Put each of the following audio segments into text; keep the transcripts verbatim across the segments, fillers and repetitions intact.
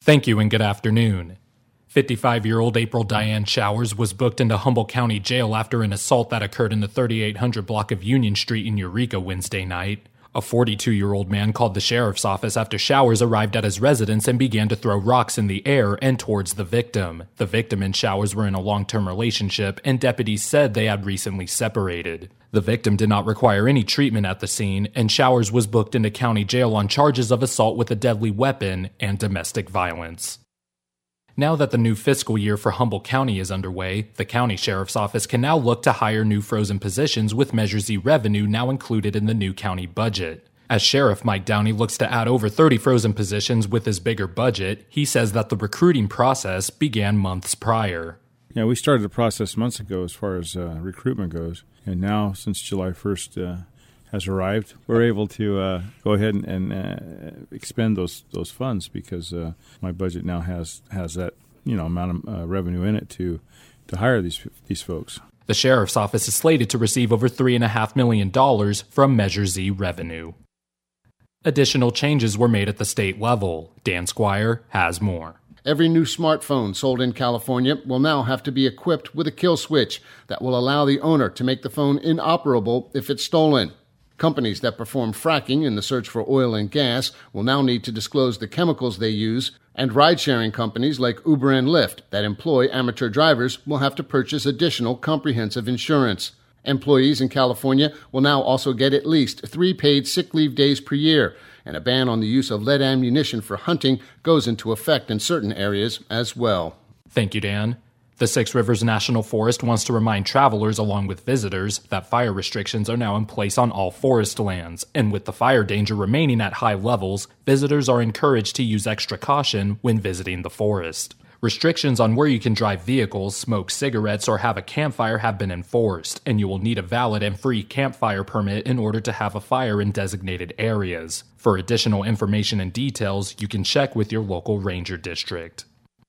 Thank you and good afternoon. fifty-five-year-old April Diane Showers was booked into Humboldt County Jail after an assault that occurred in the thirty-eight hundred block of Union Street in Eureka Wednesday night. A forty-two-year-old man called the sheriff's office after Showers arrived at his residence and began to throw rocks in the air and towards the victim. The victim and Showers were in a long-term relationship, and deputies said they had recently separated. The victim did not require any treatment at the scene, and Showers was booked into county jail on charges of assault with a deadly weapon and domestic violence. Now that the new fiscal year for Humboldt County is underway, the county sheriff's office can now look to hire new frozen positions with Measure Z revenue now included in the new county budget. As Sheriff Mike Downey looks to add over thirty frozen positions with his bigger budget, he says that the recruiting process began months prior. Yeah, we started the process months ago as far as uh, recruitment goes, and now since July first uh, has arrived, we're able to uh, go ahead and, and uh, expend those those funds because uh, my budget now has has that you know amount of uh, revenue in it to to hire these these folks. The sheriff's office is slated to receive over three and a half million dollars from Measure Z revenue. Additional changes were made at the state level. Dan Squire has more. Every new smartphone sold in California will now have to be equipped with a kill switch that will allow the owner to make the phone inoperable if it's stolen. Companies that perform fracking in the search for oil and gas will now need to disclose the chemicals they use, and ride-sharing companies like Uber and Lyft that employ amateur drivers will have to purchase additional comprehensive insurance. Employees in California will now also get at least three paid sick leave days per year, and a ban on the use of lead ammunition for hunting goes into effect in certain areas as well. Thank you, Dan. The Six Rivers National Forest wants to remind travelers, along with visitors, that fire restrictions are now in place on all forest lands, and with the fire danger remaining at high levels, visitors are encouraged to use extra caution when visiting the forest. Restrictions on where you can drive vehicles, smoke cigarettes, or have a campfire have been enforced, and you will need a valid and free campfire permit in order to have a fire in designated areas. For additional information and details, you can check with your local ranger district.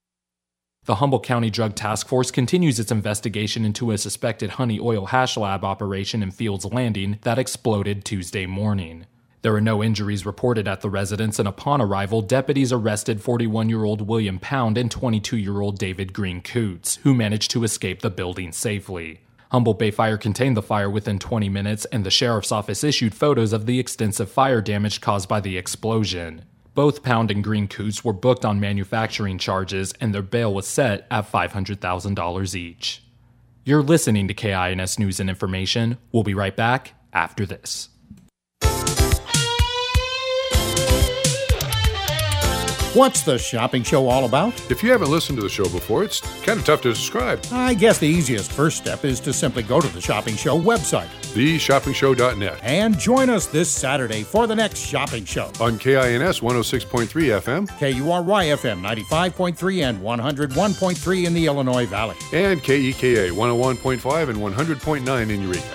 The Humboldt County Drug Task Force continues its investigation into a suspected honey oil hash lab operation in Fields Landing that exploded Tuesday morning. There were no injuries reported at the residence, and upon arrival, deputies arrested forty-one-year-old William Pound and twenty-two-year-old David Green Coots, who managed to escape the building safely. Humboldt Bay Fire contained the fire within twenty minutes, and the sheriff's office issued photos of the extensive fire damage caused by the explosion. Both Pound and Green Coots were booked on manufacturing charges, and their bail was set at five hundred thousand dollars each. You're listening to K I N S News and Information. We'll be right back after this. What's the shopping show all about? If you haven't listened to the show before, it's kind of tough to describe. I guess the easiest first step is to simply go to the Shopping Show website, the shopping show dot net, and join us this Saturday for the next Shopping Show. On K I N S one oh six point three F M, K U R Y F M ninety-five point three and one oh one point three in the Illinois Valley, and K E K A one oh one point five and one hundred point nine in Eureka.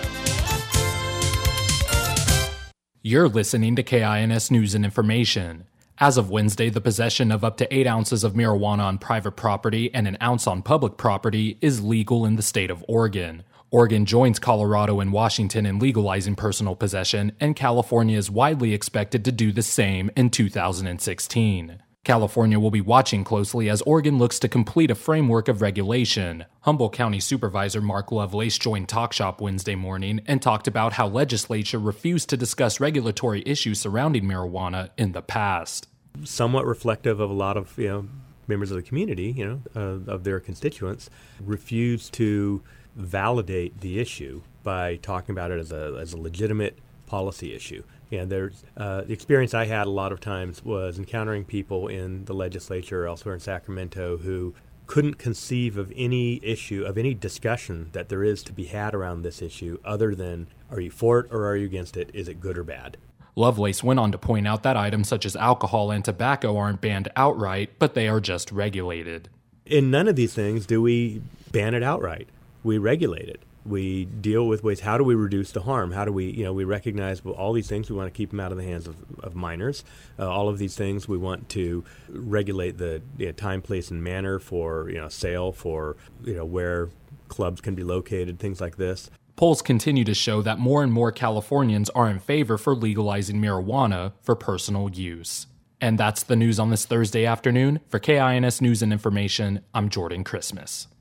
You're listening to K I N S News and Information. As of Wednesday, the possession of up to eight ounces of marijuana on private property and an ounce on public property is legal in the state of Oregon. Oregon joins Colorado and Washington in legalizing personal possession, and California is widely expected to do the same in two thousand sixteen. California will be watching closely as Oregon looks to complete a framework of regulation. Humboldt County Supervisor Mark Lovelace joined Talk Shop Wednesday morning and talked about how legislature refused to discuss regulatory issues surrounding marijuana in the past. Somewhat reflective of a lot of you know members of the community, you know, uh, of their constituents, refused to validate the issue by talking about it as a as a legitimate policy issue. And there's uh, the experience I had a lot of times was encountering people in the legislature or elsewhere in Sacramento who couldn't conceive of any issue, of any discussion that there is to be had around this issue other than, are you for it or are you against it? Is it good or bad? Lovelace went on to point out that items such as alcohol and tobacco aren't banned outright, but they are just regulated. In none of these things do we ban it outright. We regulate it. We deal with ways, how do we reduce the harm? How do we, you know, we recognize well, all these things, we want to keep them out of the hands of, of minors. Uh, all of these things, we want to regulate the you know, time, place, and manner for, you know, sale, for, you know, where clubs can be located, things like this. Polls continue to show that more and more Californians are in favor for legalizing marijuana for personal use. And that's the news on this Thursday afternoon. For K I N S News and Information, I'm Jordan Christmas.